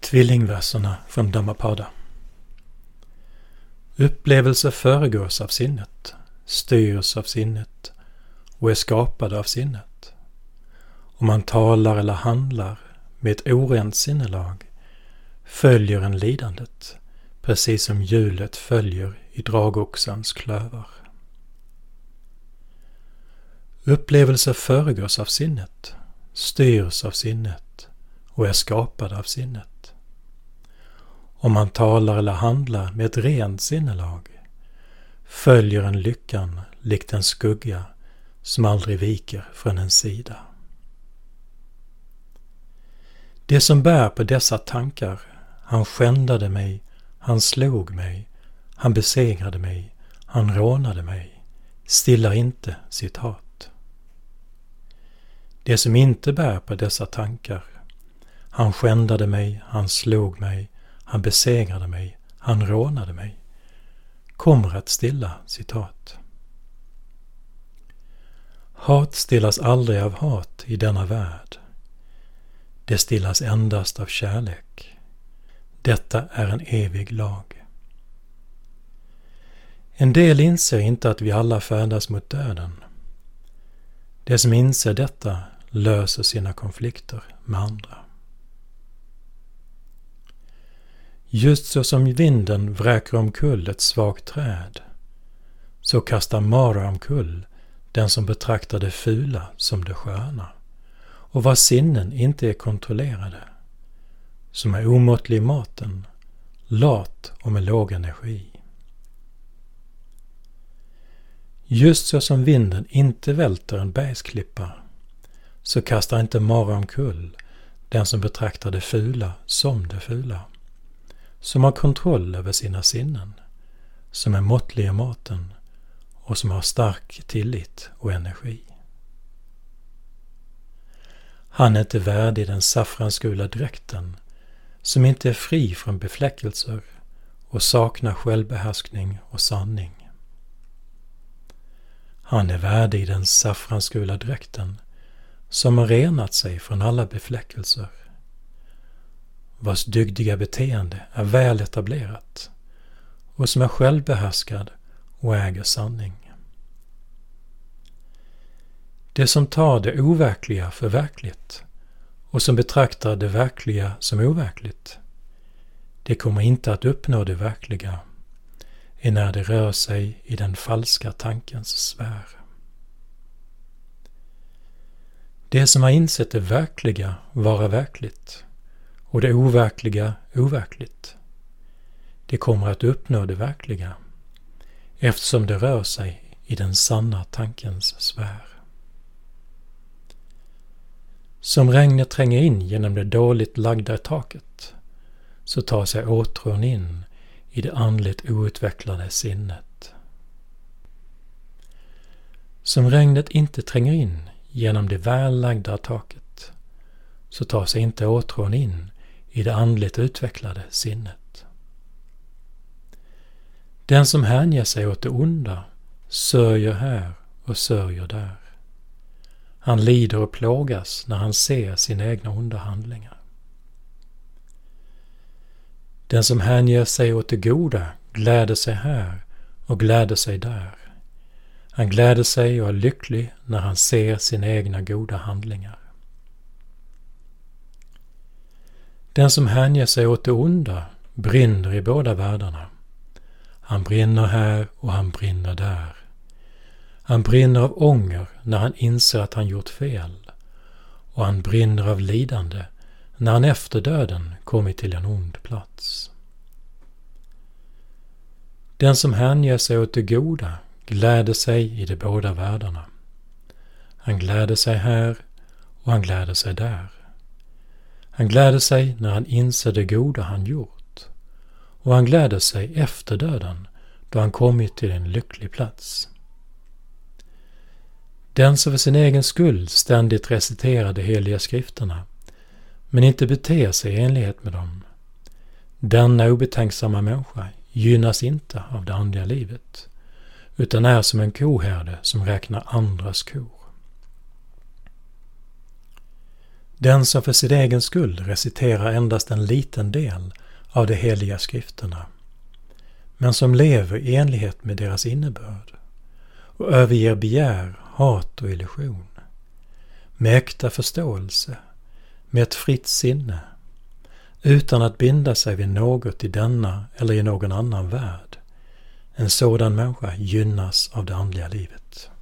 Tvillingverserna från Dhammapada. Upplevelse föregås av sinnet, styrs av sinnet och är skapad av sinnet. Om man talar eller handlar med ett orent sinnelag följer en lidandet, precis som hjulet följer i dragoxans klövar. Upplevelse föregås av sinnet, styrs av sinnet och är skapad av sinnet. Om man talar eller handlar med ett rent sinnelag följer en lyckan likt en skugga som aldrig viker från en sida. Det som bär på dessa tankar, han skändade mig, han slog mig, han besegrade mig, han rånade mig, stillar inte sitt hat. Det som inte bär på dessa tankar, han skändade mig, han slog mig, han besegrade mig, han rånade mig, kommer att stilla sitt hat. Hat stillas aldrig av hat i denna värld. Det stillas endast av kärlek. Detta är en evig lag. En del inser inte att vi alla färdas mot döden. Det som inser detta löser sina konflikter med andra. Just så som vinden vräker omkull ett svagt träd, så kastar Mara omkull den som betraktar det fula som det sköna, och vars sinnen inte är kontrollerade, som är omåttlig i maten, lat och med låg energi. Just så som vinden inte välter en bergsklippa, så kastar inte Mara omkull den som betraktar det fula som det fula, som har kontroll över sina sinnen, som är måttlig i maten och som har stark tillit och energi. Han är inte värdig den saffransgula dräkten, som inte är fri från befläckelser och saknar självbehärskning och sanning. Han är värdig den saffransgula dräkten, som har renat sig från alla befläckelser, vars dygdiga beteende är väl etablerat och som är självbehärskad och äger sanning. Det som tar det overkliga för verkligt och som betraktar det verkliga som overkligt, det kommer inte att uppnå det verkliga när det rör sig i den falska tankens sfär. Det som har insett det verkliga vara verkligt och det overkliga overkligt, det kommer att uppnå det verkliga, eftersom det rör sig i den sanna tankens sfär. Som regnet tränger in genom det dåligt lagda taket, så tar sig åtrån in i det andligt outvecklade sinnet. Som regnet inte tränger in genom det väl lagda taket, så tar sig inte åtrån in i det andligt utvecklade sinnet. Den som hänger sig åt det onda sörjer här och sörjer där. Han lider och plågas när han ser sina egna onda handlingar. Den som hänger sig åt det goda gläder sig här och gläder sig där. Han gläder sig och är lycklig när han ser sina egna goda handlingar. Den som hänger sig åt det onda brinner i båda världarna. Han brinner här och han brinner där. Han brinner av ånger när han inser att han gjort fel, och han brinner av lidande när han efter döden kommit till en ond plats. Den som hänger sig åt det goda gläder sig i de båda världarna. Han gläder sig här och han gläder sig där. Han gläder sig när han inser det goda han gjort, och han gläder sig efter döden då han kommit till en lycklig plats. Den som för sin egen skull ständigt reciterar de heliga skrifterna, men inte beter sig i enlighet med dem, denna obetänksamma människa gynnas inte av det andliga livet, utan är som en koherde som räknar andras kor. Den som för sin egen skull reciterar endast en liten del av de heliga skrifterna, men som lever i enlighet med deras innebörd och överger begär, hat och illusion, med äkta förståelse, med ett fritt sinne, utan att binda sig vid något i denna eller i någon annan värld. En sådan människa gynnas av det andliga livet.